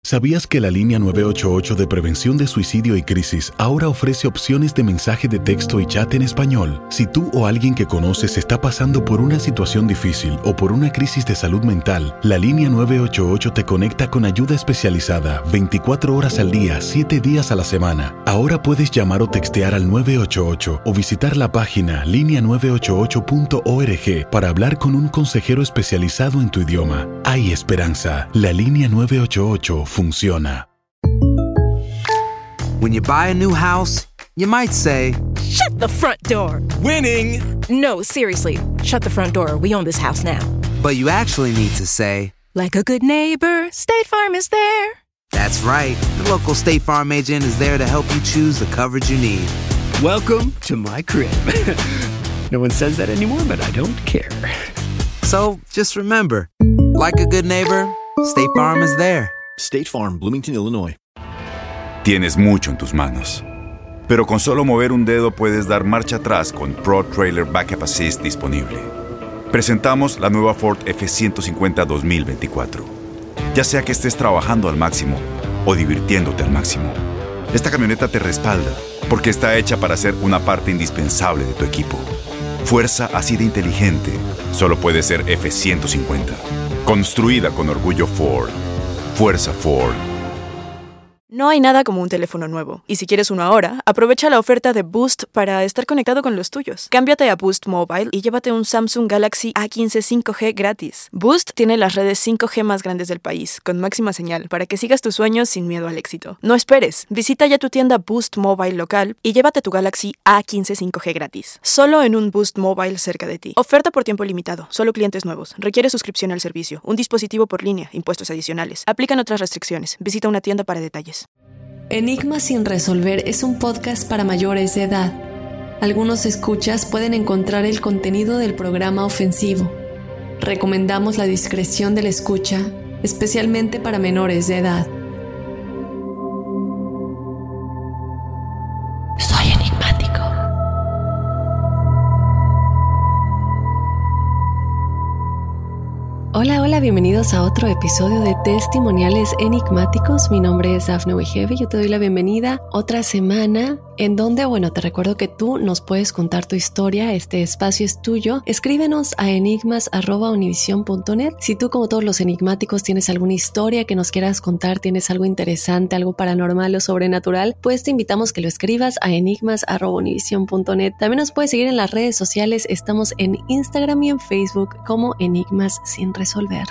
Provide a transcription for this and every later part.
¿Sabías que la línea 988 de prevención de suicidio y crisis ahora ofrece opciones de mensaje de texto y chat en español? Si tú o alguien que conoces está pasando por una situación difícil o por una crisis de salud mental, la línea 988 te conecta con ayuda especializada 24 horas al día, 7 días a la semana. Ahora puedes llamar o textear al 988 o visitar la página linea988.org para hablar con un consejero especializado en tu idioma. Hay esperanza. La línea 988 funciona. When you buy a new house, you might say, "Shut the front door!" Winning! No, seriously. Shut the front door. We own this house now. but you actually need to say, Like a good neighbor, State Farm is there. That's right. The local State Farm agent is there to help you choose the coverage you need. Welcome to my crib. No one says that anymore, but I don't care. So just remember, like a good neighbor, State Farm is there. State Farm, Bloomington, Illinois. Tienes mucho en tus manos, pero con solo mover un dedo puedes dar marcha atrás con Pro Trailer Backup Assist disponible. Presentamos la nueva Ford F-150 2024. Ya sea que estés trabajando al máximo o divirtiéndote al máximo, esta camioneta te respalda porque está hecha para ser una parte indispensable de tu equipo. Fuerza así de inteligente solo puede ser F-150. Construida con orgullo Ford. Fuerza Ford. No hay nada como un teléfono nuevo. Y si quieres uno ahora, aprovecha la oferta de Boost para estar conectado con los tuyos. Cámbiate a Boost Mobile y llévate un Samsung Galaxy A15 5G gratis. Boost tiene las redes 5G más grandes del país, con máxima señal, para que sigas tus sueños sin miedo al éxito. No esperes. Visita ya tu tienda Boost Mobile local y llévate tu Galaxy A15 5G gratis. Solo en un Boost Mobile cerca de ti. Oferta por tiempo limitado. Solo clientes nuevos. Requiere suscripción al servicio. Un dispositivo por línea. Impuestos adicionales. Aplican otras restricciones. Visita una tienda para detalles. Enigmas sin resolver es un podcast para mayores de edad. Algunos escuchas pueden encontrar el contenido del programa ofensivo. Recomendamos la discreción de la escucha, especialmente para menores de edad. Soy enigmático. Hola, bienvenidos a otro episodio de Testimoniales Enigmáticos. Mi nombre es Dafne Wegebe y yo te doy la bienvenida otra semana en donde, te recuerdo que tú nos puedes contar tu historia, este espacio es tuyo. Escríbenos a enigmas@univision.net. Si tú, como todos los enigmáticos, tienes alguna historia que nos quieras contar, tienes algo interesante, algo paranormal o sobrenatural, pues te invitamos que lo escribas a enigmas@univision.net. También nos puedes seguir en las redes sociales, estamos en Instagram y en Facebook como Enigmas sin resolver.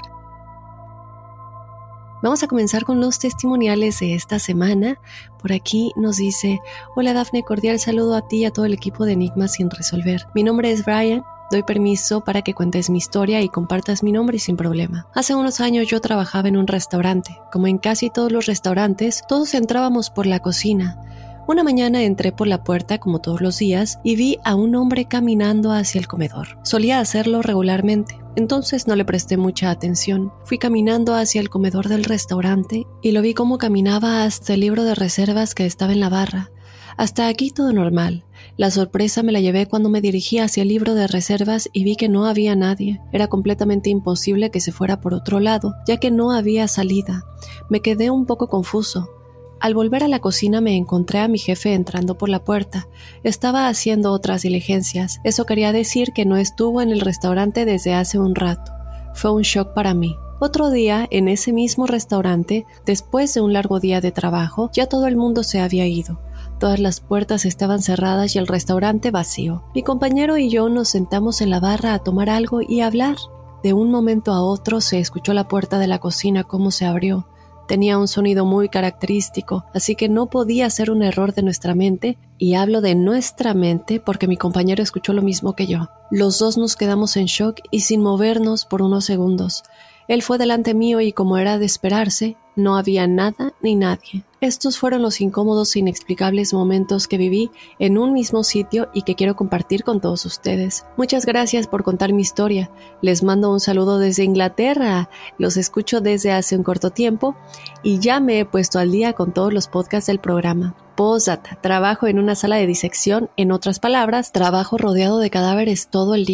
Vamos a comenzar con los testimoniales de esta semana. Por aquí nos dice: Hola Dafne, cordial saludo a ti y a todo el equipo de Enigmas sin resolver. Mi nombre es Brian. Doy permiso para que cuentes mi historia y compartas mi nombre sin problema. Hace unos años yo trabajaba en un restaurante. Como en casi todos los restaurantes, todos entrábamos por la cocina. Una mañana entré por la puerta como todos los días y vi a un hombre caminando hacia el comedor. Solía hacerlo regularmente, entonces no le presté mucha atención. Fui caminando hacia el comedor del restaurante y lo vi como caminaba hasta el libro de reservas que estaba en la barra. Hasta aquí todo normal. La sorpresa me la llevé cuando me dirigí hacia el libro de reservas y vi que no había nadie. Era completamente imposible que se fuera por otro lado, ya que no había salida. Me quedé un poco confuso. Al volver a la cocina me encontré a mi jefe entrando por la puerta. Estaba haciendo otras diligencias. Eso quería decir que no estuvo en el restaurante desde hace un rato. Fue un shock para mí. Otro día, en ese mismo restaurante, después de un largo día de trabajo, ya todo el mundo se había ido. Todas las puertas estaban cerradas y el restaurante vacío. Mi compañero y yo nos sentamos en la barra a tomar algo y a hablar. De un momento a otro se escuchó la puerta de la cocina cómo se abrió. Tenía un sonido muy característico, así que no podía ser un error de nuestra mente, y hablo de nuestra mente porque mi compañero escuchó lo mismo que yo. Los dos nos quedamos en shock y sin movernos por unos segundos. Él fue delante mío y, como era de esperarse, no había nada ni nadie. Estos fueron los incómodos e inexplicables momentos que viví en un mismo sitio y que quiero compartir con todos ustedes. Muchas gracias por contar mi historia. Les mando un saludo desde Inglaterra. Los escucho desde hace un corto tiempo y ya me he puesto al día con todos los podcasts del programa. Postdata, trabajo en una sala de disección, en otras palabras, trabajo rodeado de cadáveres todo el día.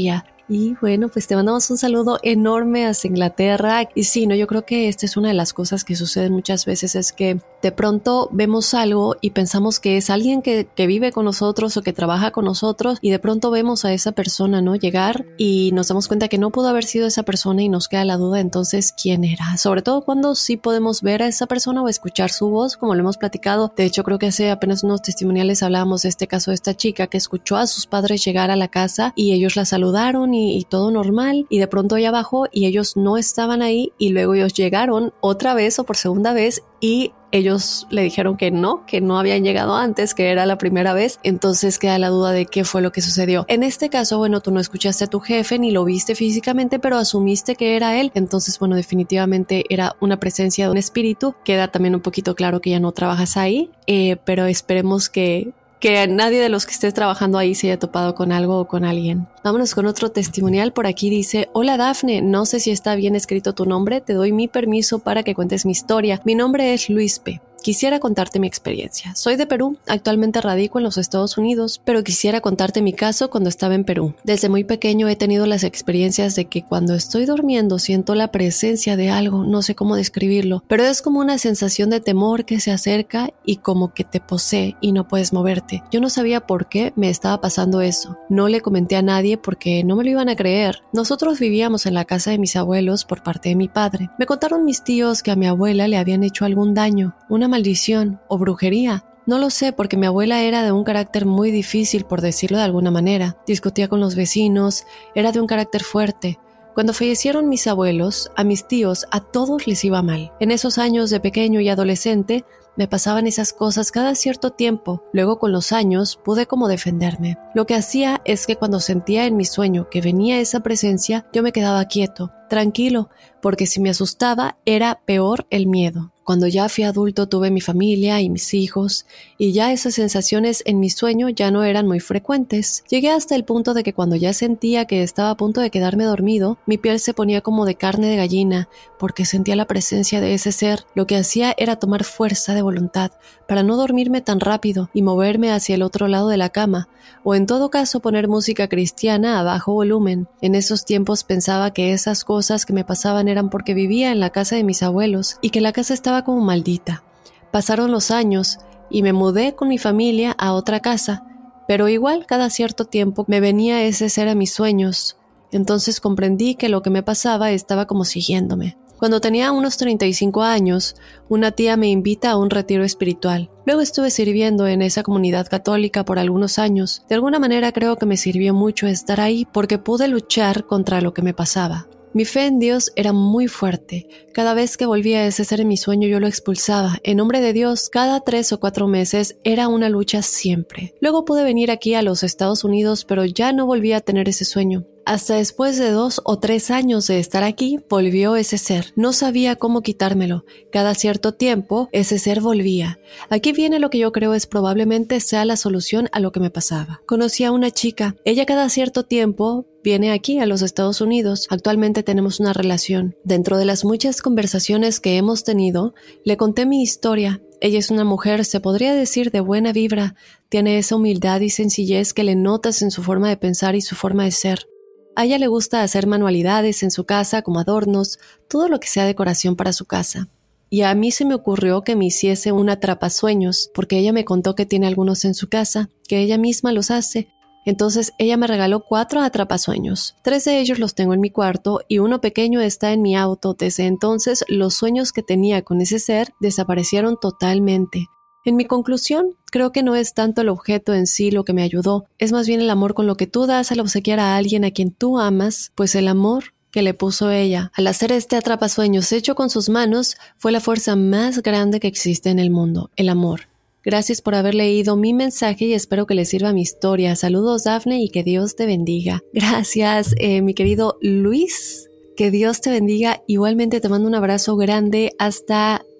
Y bueno, pues te mandamos un saludo enorme hasta Inglaterra. Y sí, yo creo que esta es una de las cosas que suceden muchas veces, es que de pronto vemos algo y pensamos que es alguien que vive con nosotros o que trabaja con nosotros, y de pronto vemos a esa persona, ¿no?, llegar y nos damos cuenta que no pudo haber sido esa persona y nos queda la duda, entonces, ¿quién era? Sobre todo cuando sí podemos ver a esa persona o escuchar su voz, como lo hemos platicado. De hecho, creo que hace apenas unos testimoniales hablábamos de este caso de esta chica que escuchó a sus padres llegar a la casa y ellos la saludaron y todo normal, y de pronto ella bajó y ellos no estaban ahí, y luego ellos llegaron otra vez o por segunda vez y ellos le dijeron que no habían llegado antes, que era la primera vez. Entonces queda la duda de qué fue lo que sucedió. En este caso, bueno, tú no escuchaste a tu jefe ni lo viste físicamente, pero asumiste que era él. Entonces, bueno, definitivamente era una presencia de un espíritu. Queda también un poquito claro que ya no trabajas ahí, pero esperemos que nadie de los que estés trabajando ahí se haya topado con algo o con alguien. Vámonos con otro testimonial. Por aquí dice: hola Dafne, no sé si está bien escrito tu nombre, te doy mi permiso para que cuentes mi historia. Mi nombre es Luis P. Quisiera contarte mi experiencia. Soy de Perú, actualmente radico en los Estados Unidos, pero quisiera contarte mi caso cuando estaba en Perú. Desde muy pequeño he tenido las experiencias de que cuando estoy durmiendo siento la presencia de algo, no sé cómo describirlo, pero es como una sensación de temor que se acerca y como que te posee y no puedes moverte. Yo no sabía por qué me estaba pasando eso. No le comenté a nadie porque no me lo iban a creer. Nosotros vivíamos en la casa de mis abuelos por parte de mi padre. Me contaron mis tíos que a mi abuela le habían hecho algún daño, una maldición o brujería. No lo sé porque mi abuela era de un carácter muy difícil, por decirlo de alguna manera. Discutía con los vecinos, era de un carácter fuerte. Cuando fallecieron mis abuelos, a mis tíos, a todos les iba mal. En esos años de pequeño y adolescente, me pasaban esas cosas cada cierto tiempo. Luego con los años pude como defenderme. Lo que hacía es que cuando sentía en mi sueño que venía esa presencia, yo me quedaba quieto, tranquilo, porque si me asustaba era peor el miedo. Cuando ya fui adulto tuve mi familia y mis hijos, y ya esas sensaciones en mi sueño ya no eran muy frecuentes. Llegué hasta el punto de que cuando ya sentía que estaba a punto de quedarme dormido, mi piel se ponía como de carne de gallina, porque sentía la presencia de ese ser. Lo que hacía era tomar fuerza de voluntad para no dormirme tan rápido y moverme hacia el otro lado de la cama, o en todo caso poner música cristiana a bajo volumen. En esos tiempos pensaba que esas cosas que me pasaban eran porque vivía en la casa de mis abuelos y que la casa estaba como maldita. Pasaron los años y me mudé con mi familia a otra casa, pero igual cada cierto tiempo me venía ese ser a mis sueños. Entonces comprendí que lo que me pasaba estaba como siguiéndome. Cuando tenía unos 35 años, una tía me invita a un retiro espiritual. Luego estuve sirviendo en esa comunidad católica por algunos años. De alguna manera creo que me sirvió mucho estar ahí porque pude luchar contra lo que me pasaba. Mi fe en Dios era muy fuerte. Cada vez que volvía a ese ser en mi sueño yo lo expulsaba. En nombre de Dios, cada 3 o 4 meses era una lucha siempre. Luego pude venir aquí a los Estados Unidos, pero ya no volví a tener ese sueño. Hasta después de 2 o 3 años de estar aquí, volvió ese ser. No sabía cómo quitármelo. Cada cierto tiempo, ese ser volvía. Aquí viene lo que yo creo es probablemente sea la solución a lo que me pasaba. Conocí a una chica. Ella cada cierto tiempo viene aquí a los Estados Unidos. Actualmente tenemos una relación. Dentro de las muchas conversaciones que hemos tenido, le conté mi historia. Ella es una mujer, se podría decir, de buena vibra. Tiene esa humildad y sencillez que le notas en su forma de pensar y su forma de ser. A ella le gusta hacer manualidades en su casa como adornos, todo lo que sea decoración para su casa. Y a mí se me ocurrió que me hiciese un atrapasueños, porque ella me contó que tiene algunos en su casa, que ella misma los hace. Entonces ella me regaló 4 atrapasueños. 3 de ellos los tengo en mi cuarto y uno pequeño está en mi auto. Desde entonces los sueños que tenía con ese ser desaparecieron totalmente. En mi conclusión, creo que no es tanto el objeto en sí lo que me ayudó, es más bien el amor con lo que tú das al obsequiar a alguien a quien tú amas, pues el amor que le puso ella al hacer este atrapasueños hecho con sus manos fue la fuerza más grande que existe en el mundo, el amor. Gracias por haber leído mi mensaje y espero que les sirva mi historia. Saludos, Dafne, y que Dios te bendiga. Gracias, mi querido Luis. Que Dios te bendiga. Igualmente te mando un abrazo grande hasta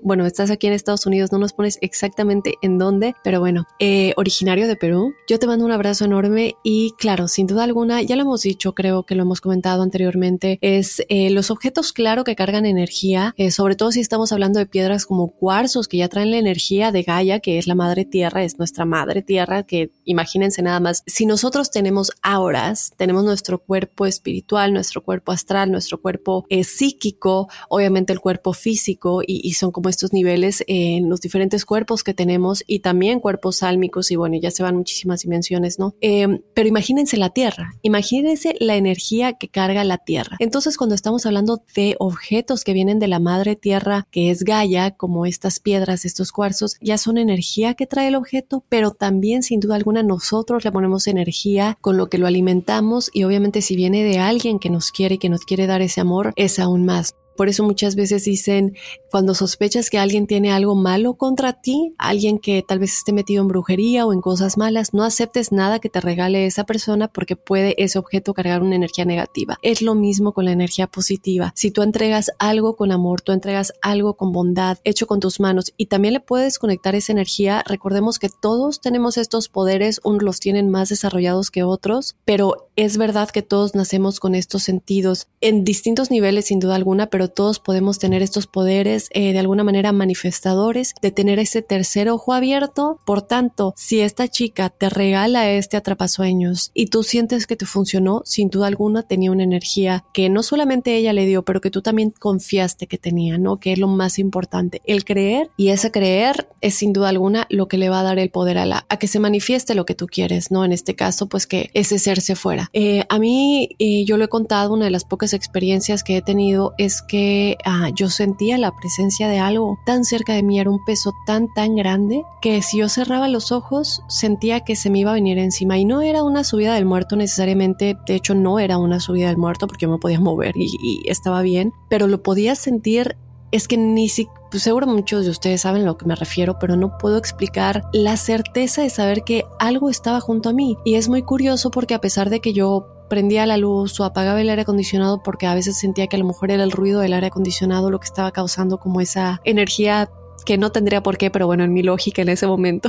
bueno, estás aquí en Estados Unidos, no nos pones exactamente en dónde, pero bueno, originario de Perú. Yo te mando un abrazo enorme y claro, sin duda alguna, ya lo hemos dicho, creo que lo hemos comentado anteriormente, es los objetos, claro, que cargan energía, sobre todo si estamos hablando de piedras como cuarzos, que ya traen la energía de Gaia, que es la madre tierra, es nuestra madre tierra, que imagínense nada más, si nosotros tenemos auras, tenemos nuestro cuerpo espiritual, nuestro cuerpo astral, nuestro cuerpo psíquico, obviamente el cuerpo físico, y son como estos niveles en los diferentes cuerpos que tenemos, y también cuerpos sálmicos, y bueno, ya se van muchísimas dimensiones, ¿no? Pero imagínense la tierra, imagínense la energía que carga la tierra. Entonces, cuando estamos hablando de objetos que vienen de la madre tierra, que es Gaia, como estas piedras, estos cuarzos, ya son energía que trae el objeto, pero también sin duda alguna nosotros le ponemos energía con lo que lo alimentamos, y obviamente si viene de alguien que nos quiere y que nos quiere dar ese amor, es aún más. Por eso muchas veces dicen, cuando sospechas que alguien tiene algo malo contra ti, alguien que tal vez esté metido en brujería o en cosas malas, no aceptes nada que te regale esa persona porque puede ese objeto cargar una energía negativa. Es lo mismo con la energía positiva. Si tú entregas algo con amor, tú entregas algo con bondad, hecho con tus manos, y también le puedes conectar esa energía. Recordemos que todos tenemos estos poderes, unos los tienen más desarrollados que otros, pero es verdad que todos nacemos con estos sentidos en distintos niveles sin duda alguna, pero todos podemos tener estos poderes de alguna manera manifestadores, de tener ese tercer ojo abierto. Por tanto, si esta chica te regala este atrapasueños y tú sientes que te funcionó, sin duda alguna tenía una energía que no solamente ella le dio, pero que tú también confiaste que tenía, ¿no? Que es lo más importante, el creer, y ese creer es sin duda alguna lo que le va a dar el poder a que se manifieste lo que tú quieres, ¿no? En este caso, pues que ese ser se fuera. A mí, yo lo he contado, una de las pocas experiencias que he tenido es que yo sentía la presencia de algo tan cerca de mí, era un peso tan grande que si yo cerraba los ojos sentía que se me iba a venir encima, y no era una subida del muerto necesariamente, de hecho no era una subida del muerto porque yo me podía mover y estaba bien, pero lo podía sentir. Es que pues seguro muchos de ustedes saben a lo que me refiero, pero no puedo explicar la certeza de saber que algo estaba junto a mí. Y es muy curioso porque a pesar de que yo prendía la luz o apagaba el aire acondicionado, porque a veces sentía que a lo mejor era el ruido del aire acondicionado lo que estaba causando como esa energía que no tendría por qué, pero bueno, en mi lógica en ese momento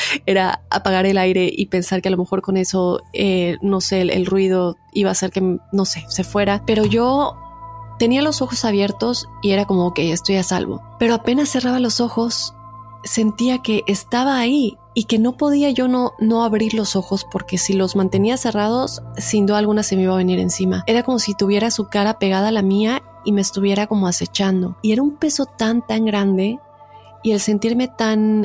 era apagar el aire y pensar que a lo mejor con eso, no sé, el ruido iba a hacer que, no sé, se fuera. Pero yo tenía los ojos abiertos y era como, ok, estoy a salvo. Pero apenas cerraba los ojos, sentía que estaba ahí y que no podía yo no abrir los ojos, porque si los mantenía cerrados, sin duda alguna se me iba a venir encima. Era como si tuviera su cara pegada a la mía y me estuviera como acechando. Y era un peso tan grande, y el sentirme tan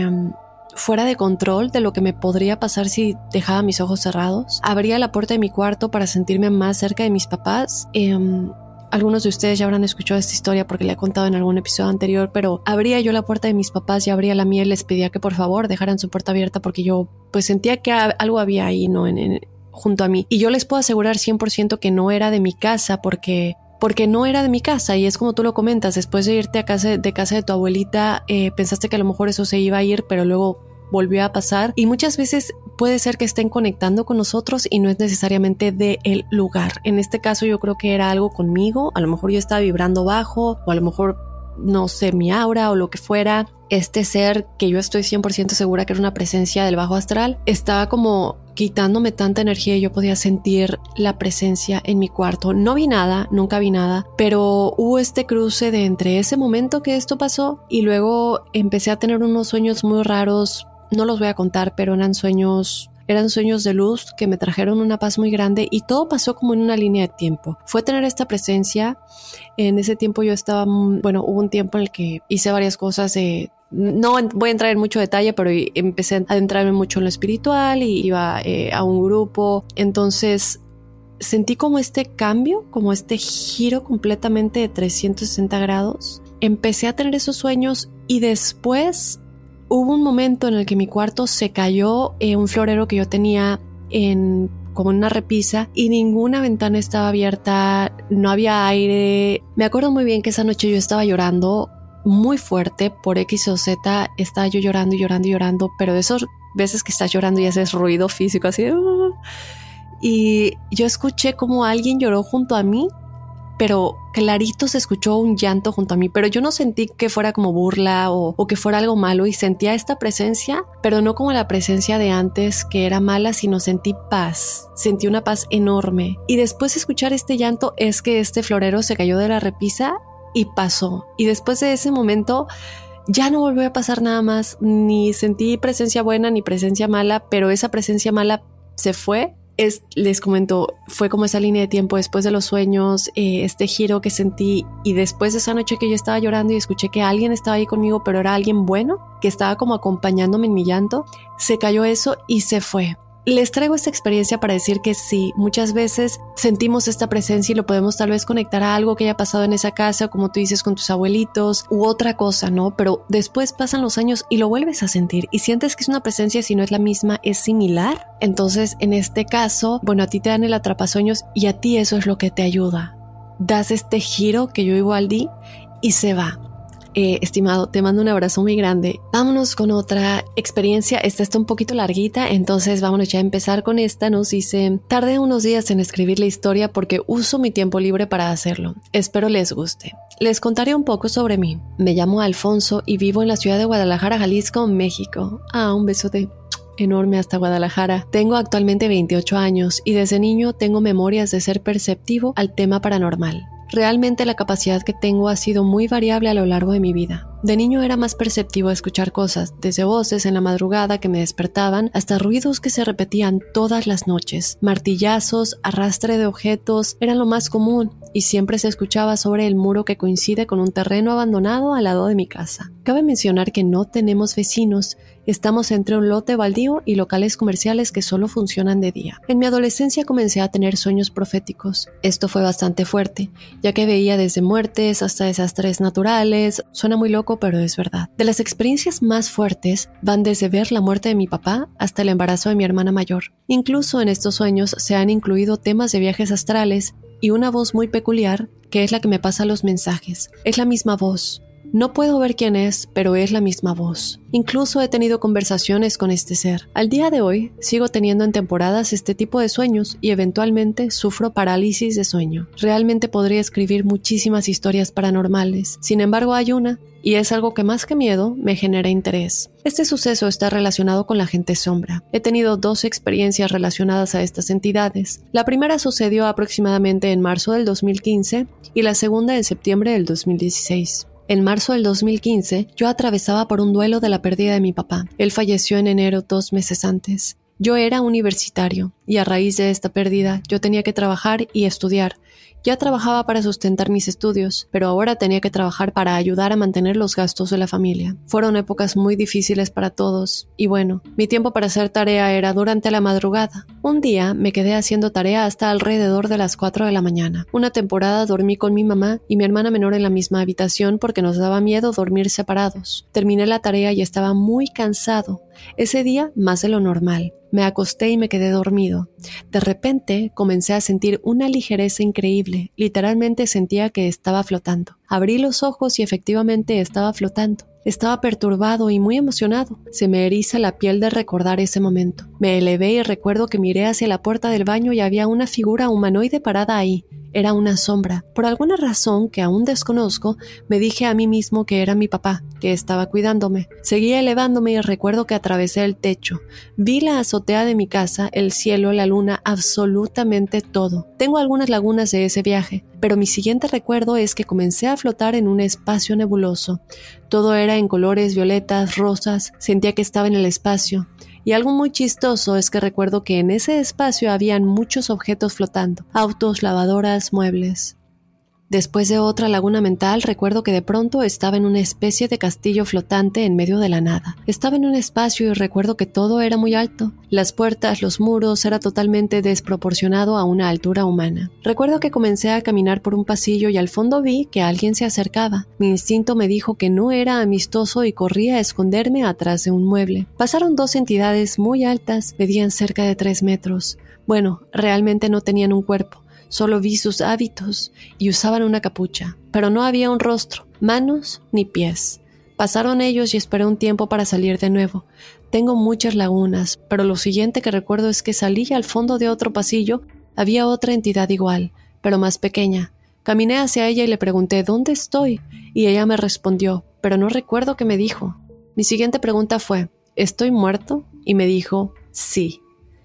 fuera de control de lo que me podría pasar si dejaba mis ojos cerrados. Abría la puerta de mi cuarto para sentirme más cerca de mis papás. Algunos de ustedes ya habrán escuchado esta historia porque la he contado en algún episodio anterior, pero abría yo la puerta de mis papás y abría la mía y les pedía que por favor dejaran su puerta abierta, porque yo pues sentía que algo había ahí, ¿no? Junto a mí. Y yo les puedo asegurar 100% que no era de mi casa, porque no era de mi casa. Y es como tú lo comentas, después de irte de casa de tu abuelita, pensaste que a lo mejor eso se iba a ir, pero luego volvió a pasar, y muchas veces puede ser que estén conectando con nosotros y no es necesariamente del lugar. En este caso yo creo que era algo conmigo, a lo mejor yo estaba vibrando bajo, o a lo mejor, no sé, mi aura o lo que fuera. Este ser que yo estoy 100% segura que era una presencia del bajo astral, estaba como quitándome tanta energía y yo podía sentir la presencia en mi cuarto. No vi nada, nunca vi nada, pero hubo este cruce de entre ese momento que esto pasó y luego empecé a tener unos sueños muy raros. No los voy a contar, pero eran sueños de luz que me trajeron una paz muy grande, y todo pasó como en una línea de tiempo. Fue tener esta presencia. En ese tiempo yo estaba, hubo un tiempo en el que hice varias cosas no voy a entrar en mucho detalle, pero empecé a adentrarme mucho en lo espiritual y iba a un grupo. Entonces sentí como este cambio, como este giro completamente de 360 grados. Empecé a tener esos sueños y después hubo un momento en el que mi cuarto se cayó un florero que yo tenía como en una repisa, y ninguna ventana estaba abierta, no había aire. Me acuerdo muy bien que esa noche yo estaba llorando muy fuerte por X o Z, estaba yo llorando, pero de esas veces que estás llorando y haces ruido físico así, y yo escuché como alguien lloró junto a mí, pero clarito se escuchó un llanto junto a mí, pero yo no sentí que fuera como burla o que fuera algo malo, y sentía esta presencia, pero no como la presencia de antes que era mala, sino sentí paz, sentí una paz enorme. Y después de escuchar este llanto es que este florero se cayó de la repisa y pasó. Y después de ese momento ya no volvió a pasar nada más, ni sentí presencia buena ni presencia mala, pero esa presencia mala se fue. Les comento, fue como esa línea de tiempo después de los sueños, este giro que sentí, y después de esa noche que yo estaba llorando y escuché que alguien estaba ahí conmigo, pero era alguien bueno, que estaba como acompañándome en mi llanto, se cayó eso y se fue. Les traigo esta experiencia para decir que sí, muchas veces sentimos esta presencia y lo podemos tal vez conectar a algo que haya pasado en esa casa, o como tú dices, con tus abuelitos u otra cosa, ¿no? Pero después pasan los años y lo vuelves a sentir y sientes que es una presencia, si no es la misma, es similar. Entonces, en este caso, bueno, a ti te dan el atrapasueños y a ti eso es lo que te ayuda. Das este giro que yo igual di y se va. Estimado, te mando un abrazo muy grande. Vámonos con otra experiencia. Esta está un poquito larguita, entonces vámonos ya a empezar con esta. Nos dice: tardé unos días en escribir la historia porque uso mi tiempo libre para hacerlo. Espero les guste. Les contaré un poco sobre mí. Me llamo Alfonso y vivo en la ciudad de Guadalajara, Jalisco, México. Un besote enorme hasta Guadalajara. Tengo actualmente 28 años y desde niño tengo memorias de ser perceptivo al tema paranormal. Realmente la capacidad que tengo ha sido muy variable a lo largo de mi vida. De niño era más perceptivo a escuchar cosas, desde voces en la madrugada que me despertaban hasta ruidos que se repetían todas las noches. Martillazos, arrastre de objetos eran lo más común y siempre se escuchaba sobre el muro que coincide con un terreno abandonado al lado de mi casa. Cabe mencionar que no tenemos vecinos, estamos entre un lote baldío y locales comerciales que solo funcionan de día. En mi adolescencia comencé a tener sueños proféticos. Esto fue bastante fuerte, ya que veía desde muertes hasta desastres naturales. Suena muy loco, pero es verdad. De las experiencias más fuertes van desde ver la muerte de mi papá hasta el embarazo de mi hermana mayor. Incluso en estos sueños se han incluido temas de viajes astrales y una voz muy peculiar que es la que me pasa los mensajes. Es la misma voz. No puedo ver quién es, pero es la misma voz. Incluso he tenido conversaciones con este ser. Al día de hoy, sigo teniendo en temporadas este tipo de sueños y eventualmente sufro parálisis de sueño. Realmente podría escribir muchísimas historias paranormales. Sin embargo, hay una, y es algo que más que miedo, me genera interés. Este suceso está relacionado con la gente sombra. He tenido 2 experiencias relacionadas a estas entidades. La primera sucedió aproximadamente en marzo del 2015 y la segunda en septiembre del 2016. En marzo del 2015, yo atravesaba por un duelo de la pérdida de mi papá. Él falleció en enero 2 meses antes. Yo era universitario y a raíz de esta pérdida yo tenía que trabajar y estudiar. Ya trabajaba para sustentar mis estudios, pero ahora tenía que trabajar para ayudar a mantener los gastos de la familia. Fueron épocas muy difíciles para todos, y bueno, mi tiempo para hacer tarea era durante la madrugada. Un día me quedé haciendo tarea hasta alrededor de las 4 de la mañana. Una temporada dormí con mi mamá y mi hermana menor en la misma habitación porque nos daba miedo dormir separados. Terminé la tarea y estaba muy cansado. Ese día más de lo normal. Me acosté y me quedé dormido. De repente comencé a sentir una ligereza increíble. Literalmente sentía que estaba flotando. Abrí los ojos y efectivamente estaba flotando. Estaba perturbado y muy emocionado. Se me eriza la piel de recordar ese momento. Me elevé y recuerdo que miré hacia la puerta del baño y había una figura humanoide parada ahí. Era una sombra. Por alguna razón que aún desconozco, me dije a mí mismo que era mi papá, que estaba cuidándome. Seguí elevándome y recuerdo que atravesé el techo. Vi la azotea de mi casa, el cielo, la luna, absolutamente todo. Tengo algunas lagunas de ese viaje, pero mi siguiente recuerdo es que comencé a flotar en un espacio nebuloso. Todo era en colores violetas, rosas, sentía que estaba en el espacio. Y algo muy chistoso es que recuerdo que en ese espacio habían muchos objetos flotando, autos, lavadoras, muebles. Después de otra laguna mental, recuerdo que de pronto estaba en una especie de castillo flotante en medio de la nada. Estaba en un espacio y recuerdo que todo era muy alto. Las puertas, los muros, era totalmente desproporcionado a una altura humana. Recuerdo que comencé a caminar por un pasillo y al fondo vi que alguien se acercaba. Mi instinto me dijo que no era amistoso y corrí a esconderme atrás de un mueble. Pasaron 2 entidades muy altas, medían cerca de 3 metros. Bueno, realmente no tenían un cuerpo. Solo vi sus hábitos y usaban una capucha, pero no había un rostro, manos ni pies. Pasaron ellos y esperé un tiempo para salir de nuevo. Tengo muchas lagunas, pero lo siguiente que recuerdo es que salí y al fondo de otro pasillo había otra entidad igual, pero más pequeña. Caminé hacia ella y le pregunté ¿dónde estoy? Y ella me respondió, pero no recuerdo qué me dijo. Mi siguiente pregunta fue ¿estoy muerto? Y me dijo sí.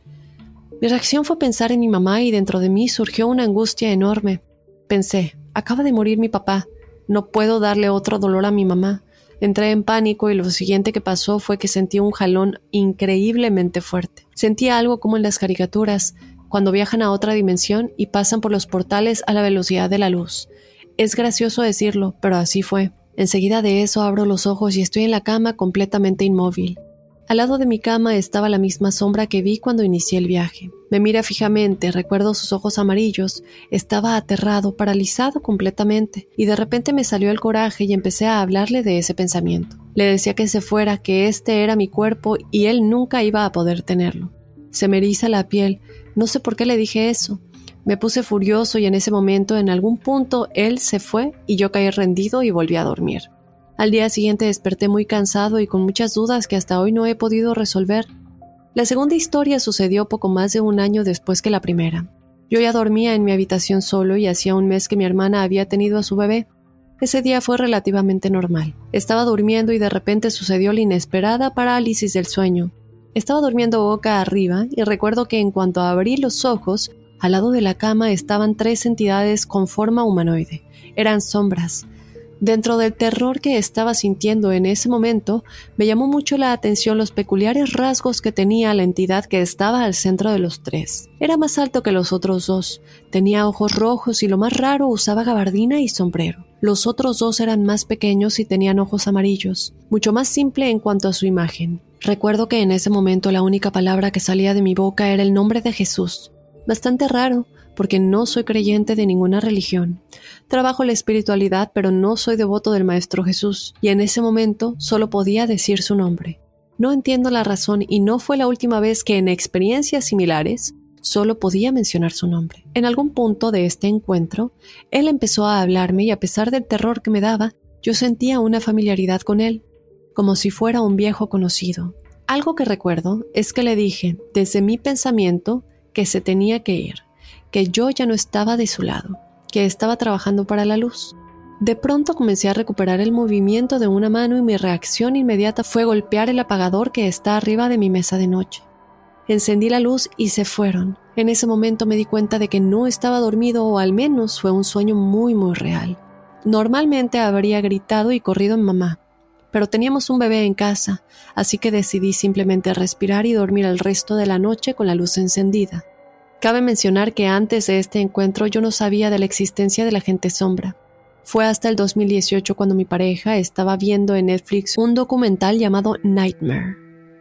Mi reacción fue pensar en mi mamá y dentro de mí surgió una angustia enorme. Pensé, acaba de morir mi papá, no puedo darle otro dolor a mi mamá. Entré en pánico y lo siguiente que pasó fue que sentí un jalón increíblemente fuerte. Sentí algo como en las caricaturas, cuando viajan a otra dimensión y pasan por los portales a la velocidad de la luz. Es gracioso decirlo, pero así fue. Enseguida de eso abro los ojos y estoy en la cama completamente inmóvil. Al lado de mi cama estaba la misma sombra que vi cuando inicié el viaje. Me mira fijamente, recuerdo sus ojos amarillos. Estaba aterrado, paralizado completamente, y de repente me salió el coraje y empecé a hablarle de ese pensamiento. Le decía que se fuera, que este era mi cuerpo y él nunca iba a poder tenerlo. Se me eriza la piel, no sé por qué le dije eso. Me puse furioso y en ese momento, en algún punto, él se fue y yo caí rendido y volví a dormir. Al día siguiente desperté muy cansado y con muchas dudas que hasta hoy no he podido resolver. La segunda historia sucedió poco más de 1 año después que la primera. Yo ya dormía en mi habitación solo y hacía 1 mes que mi hermana había tenido a su bebé. Ese día fue relativamente normal. Estaba durmiendo y de repente sucedió la inesperada parálisis del sueño. Estaba durmiendo boca arriba y recuerdo que en cuanto abrí los ojos, al lado de la cama estaban 3 entidades con forma humanoide. Eran sombras. Dentro del terror que estaba sintiendo en ese momento, me llamó mucho la atención los peculiares rasgos que tenía la entidad que estaba al centro de los 3. Era más alto que los otros 2, tenía ojos rojos y lo más raro usaba gabardina y sombrero. Los otros 2 eran más pequeños y tenían ojos amarillos, mucho más simple en cuanto a su imagen. Recuerdo que en ese momento la única palabra que salía de mi boca era el nombre de Jesús. Bastante raro, porque no soy creyente de ninguna religión. Trabajo la espiritualidad, pero no soy devoto del Maestro Jesús, y en ese momento solo podía decir su nombre. No entiendo la razón y no fue la última vez que en experiencias similares solo podía mencionar su nombre. En algún punto de este encuentro, él empezó a hablarme y a pesar del terror que me daba, yo sentía una familiaridad con él, como si fuera un viejo conocido. Algo que recuerdo es que le dije, desde mi pensamiento, que se tenía que ir, que yo ya no estaba de su lado, que estaba trabajando para la luz. De pronto comencé a recuperar el movimiento de una mano y mi reacción inmediata fue golpear el apagador que está arriba de mi mesa de noche. Encendí la luz y se fueron. En ese momento me di cuenta de que no estaba dormido o al menos fue un sueño muy real. Normalmente habría gritado y corrido en mamá, pero teníamos un bebé en casa, así que decidí simplemente respirar y dormir el resto de la noche con la luz encendida. Cabe mencionar que antes de este encuentro yo no sabía de la existencia de la gente sombra. Fue hasta el 2018 cuando mi pareja estaba viendo en Netflix un documental llamado Nightmare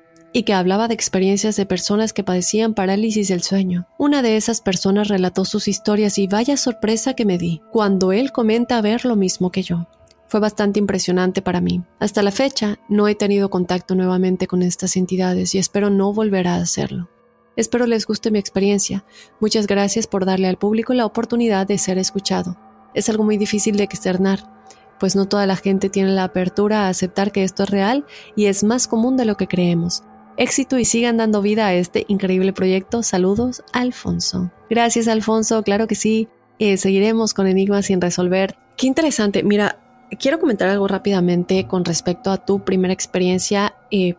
y que hablaba de experiencias de personas que padecían parálisis del sueño. Una de esas personas relató sus historias y vaya sorpresa que me di cuando él comenta ver lo mismo que yo. Fue bastante impresionante para mí. Hasta la fecha no he tenido contacto nuevamente con estas entidades y espero no volver a hacerlo. Espero les guste mi experiencia. Muchas gracias por darle al público la oportunidad de ser escuchado. Es algo muy difícil de externar, pues no toda la gente tiene la apertura a aceptar que esto es real y es más común de lo que creemos. Éxito y sigan dando vida a este increíble proyecto. Saludos, Alfonso. Gracias, Alfonso. Claro que sí. Seguiremos con enigmas sin resolver. Qué interesante. Mira, quiero comentar algo rápidamente con respecto a tu primera experiencia.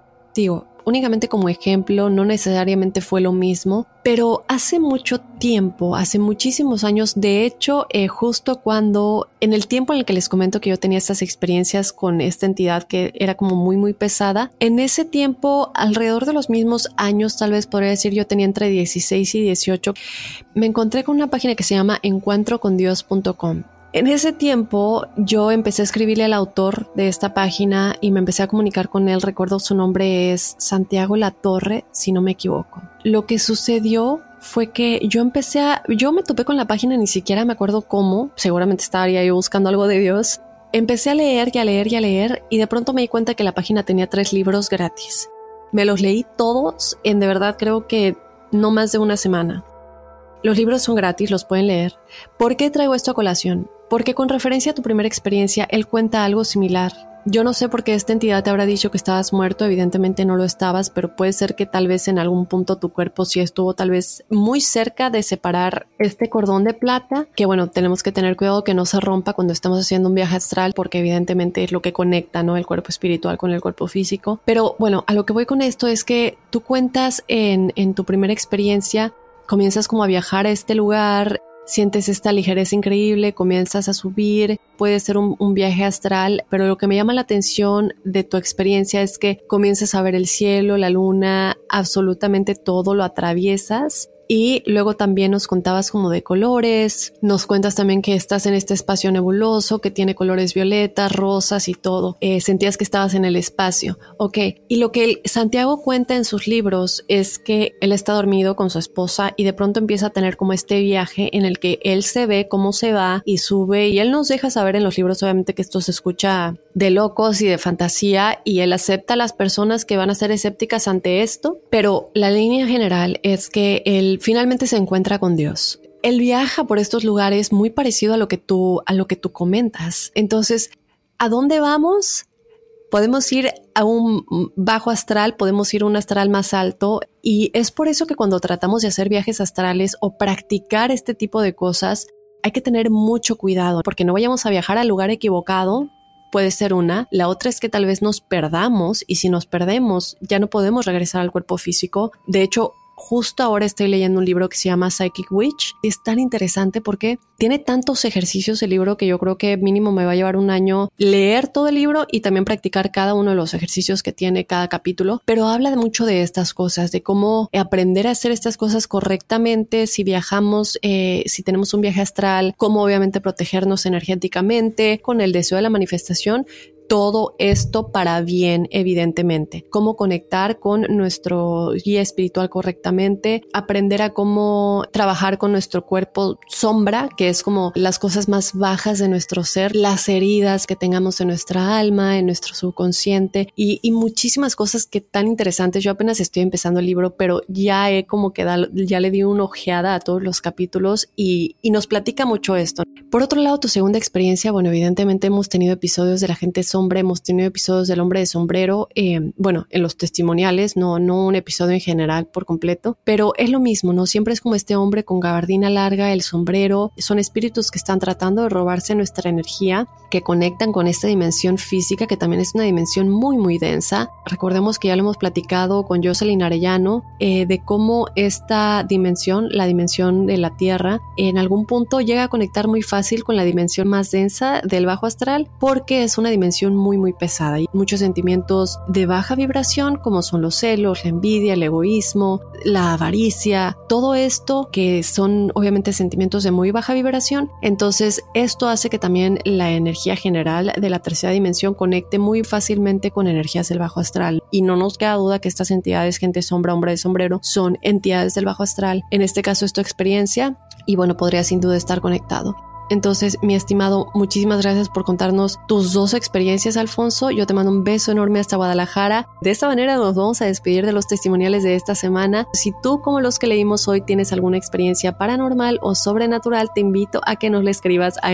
Únicamente como ejemplo, no necesariamente fue lo mismo, pero hace mucho tiempo, hace muchísimos años, de hecho, justo cuando, en el tiempo en el que les comento que yo tenía estas experiencias con esta entidad que era como muy pesada, en ese tiempo, alrededor de los mismos años, tal vez podría decir, yo tenía entre 16 y 18, me encontré con una página que se llama encuentrocondios.com. En ese tiempo yo empecé a escribirle al autor de esta página y me empecé a comunicar con él. Recuerdo su nombre es Santiago Latorre, si no me equivoco. Lo que sucedió fue que yo me topé con la página, ni siquiera me acuerdo cómo, seguramente estaría yo buscando algo de Dios. Empecé a leer y de pronto me di cuenta que la página tenía 3 libros gratis. Me los leí todos en de verdad creo que no más de una semana. Los libros son gratis, los pueden leer. ¿Por qué traigo esto a colación? Porque con referencia a tu primera experiencia, él cuenta algo similar. Yo no sé por qué esta entidad te habrá dicho que estabas muerto, evidentemente no lo estabas, pero puede ser que tal vez en algún punto tu cuerpo sí estuvo tal vez muy cerca de separar este cordón de plata, que bueno, tenemos que tener cuidado que no se rompa cuando estamos haciendo un viaje astral, porque evidentemente es lo que conecta, ¿no? El cuerpo espiritual con el cuerpo físico. Pero bueno, a lo que voy con esto es que tú cuentas en tu primera experiencia, comienzas como a viajar a este lugar, sientes esta ligereza increíble, comienzas a subir, puede ser un viaje astral, pero lo que me llama la atención de tu experiencia es que comienzas a ver el cielo, la luna, absolutamente todo lo atraviesas. Y luego también nos contabas como de colores, nos cuentas también que estás en este espacio nebuloso que tiene colores violetas, rosas y todo. Sentías que estabas en el espacio. Ok, y lo que Santiago cuenta en sus libros es que él está dormido con su esposa y de pronto empieza a tener como este viaje en el que él se ve cómo se va y sube, y él nos deja saber en los libros obviamente que esto se escucha de locos y de fantasía, y él acepta a las personas que van a ser escépticas ante esto, pero la línea general es que él finalmente se encuentra con Dios. Él viaja por estos lugares muy parecido a lo que tú comentas. Entonces, ¿a dónde vamos? Podemos ir a un bajo astral, podemos ir a un astral más alto, y es por eso que cuando tratamos de hacer viajes astrales o practicar este tipo de cosas, hay que tener mucho cuidado, porque no vayamos a viajar al lugar equivocado. Puede ser una. La otra es que tal vez nos perdamos, y si nos perdemos ya no podemos regresar al cuerpo físico. De hecho, justo ahora estoy leyendo un libro que se llama Psychic Witch. Es tan interesante porque tiene tantos ejercicios el libro que yo creo que mínimo me va a llevar un año leer todo el libro y también practicar cada uno de los ejercicios que tiene cada capítulo. Pero habla mucho de estas cosas, de cómo aprender a hacer estas cosas correctamente si viajamos, si tenemos un viaje astral, cómo obviamente protegernos energéticamente con el deseo de la manifestación. Todo esto para bien, evidentemente. Cómo conectar con nuestro guía espiritual correctamente, aprender a cómo trabajar con nuestro cuerpo sombra, que es como las cosas más bajas de nuestro ser, las heridas que tengamos en nuestra alma, en nuestro subconsciente, y muchísimas cosas que tan interesantes. Yo apenas estoy empezando el libro, pero ya ya le di una ojeada a todos los capítulos y nos platica mucho esto. Por otro lado, tu segunda experiencia, bueno, evidentemente hemos tenido episodios de la gente sombra, hemos tenido episodios del hombre de sombrero, bueno, en los testimoniales, no un episodio en general por completo, pero es lo mismo, ¿no? Siempre es como este hombre con gabardina larga, el sombrero, son espíritus que están tratando de robarse nuestra energía, que conectan con esta dimensión física, que también es una dimensión muy, muy densa. Recordemos que ya lo hemos platicado con Jocelyn Arellano, de cómo esta dimensión, la dimensión de la Tierra, en algún punto llega a conectar muy fácil con la dimensión más densa del bajo astral, porque es una dimensión muy, muy pesada y muchos sentimientos de baja vibración, como son los celos, la envidia, el egoísmo, la avaricia, todo esto que son obviamente sentimientos de muy baja vibración. Entonces esto hace que también la energía general de la tercera dimensión conecte muy fácilmente con energías del bajo astral, y no nos queda duda que estas entidades, gente sombra, hombre de sombrero, son entidades del bajo astral. En este caso es tu experiencia y bueno, podría sin duda estar conectado. Entonces, mi estimado, muchísimas gracias por contarnos tus dos experiencias, Alfonso. Yo te mando un beso enorme hasta Guadalajara. De esta manera nos vamos a despedir de los testimoniales de esta semana. Si tú, como los que leímos hoy, tienes alguna experiencia paranormal o sobrenatural, te invito a que nos la escribas a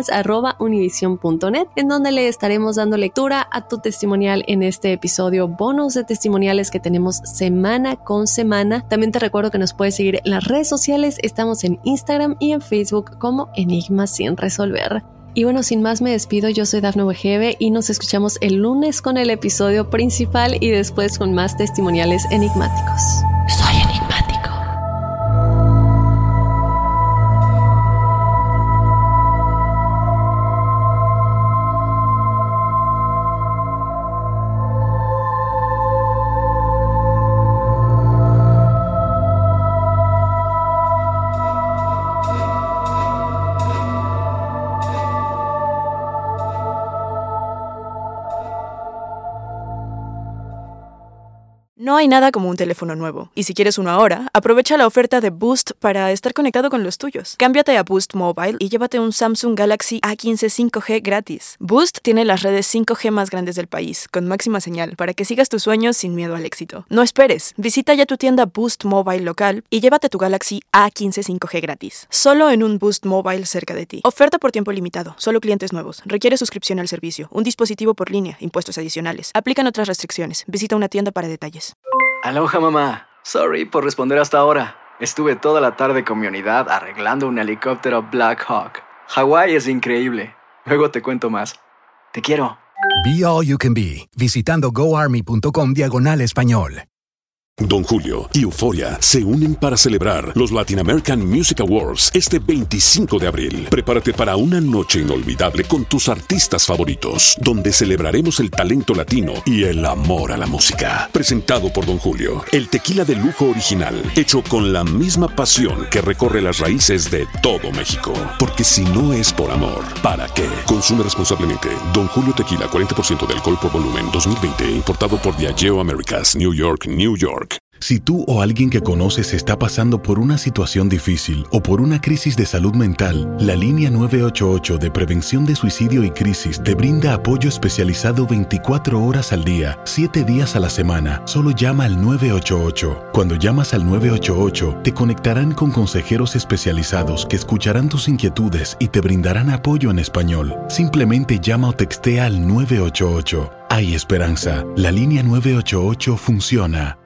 enigmas@univision.net, en donde le estaremos dando lectura a tu testimonial en este episodio bonus de testimoniales que tenemos semana con semana. También te recuerdo que nos puedes seguir en las redes sociales. Estamos en Instagram y en Facebook como Enigmas sin resolver. Y bueno, sin más me despido. Yo soy Dafne Wegebe y nos escuchamos el lunes con el episodio principal y después con más testimoniales enigmáticos. Soy enigmático. No hay nada como un teléfono nuevo, y si quieres uno ahora, aprovecha la oferta de Boost para estar conectado con los tuyos. Cámbiate a Boost Mobile y llévate un Samsung Galaxy A15 5G gratis. Boost tiene las redes 5G más grandes del país, con máxima señal, para que sigas tus sueños sin miedo al éxito. No esperes, visita ya tu tienda Boost Mobile local y llévate tu Galaxy A15 5G gratis. Solo en un Boost Mobile cerca de ti. Oferta por tiempo limitado, solo clientes nuevos. Requiere suscripción al servicio, un dispositivo por línea, impuestos adicionales. Aplican otras restricciones. Visita una tienda para detalles. Aloha, mamá. Sorry por responder hasta ahora. Estuve toda la tarde con mi unidad arreglando un helicóptero Black Hawk. Hawái es increíble. Luego te cuento más. Te quiero. Be All You Can Be, visitando goarmy.com/español. Don Julio y Euphoria se unen para celebrar los Latin American Music Awards este 25 de abril. Prepárate para una noche inolvidable con tus artistas favoritos, donde celebraremos el talento latino y el amor a la música. Presentado por Don Julio, el tequila de lujo original, hecho con la misma pasión que recorre las raíces de todo México. Porque si no es por amor, ¿para qué? Consume responsablemente. Don Julio Tequila, 40% de alcohol por volumen, 2020, importado por Diageo Americas, New York, New York. Si tú o alguien que conoces está pasando por una situación difícil o por una crisis de salud mental, la línea 988 de prevención de suicidio y crisis te brinda apoyo especializado 24 horas al día, 7 días a la semana. Solo llama al 988. Cuando llamas al 988, te conectarán con consejeros especializados que escucharán tus inquietudes y te brindarán apoyo en español. Simplemente llama o textea al 988. Hay esperanza. La línea 988 funciona.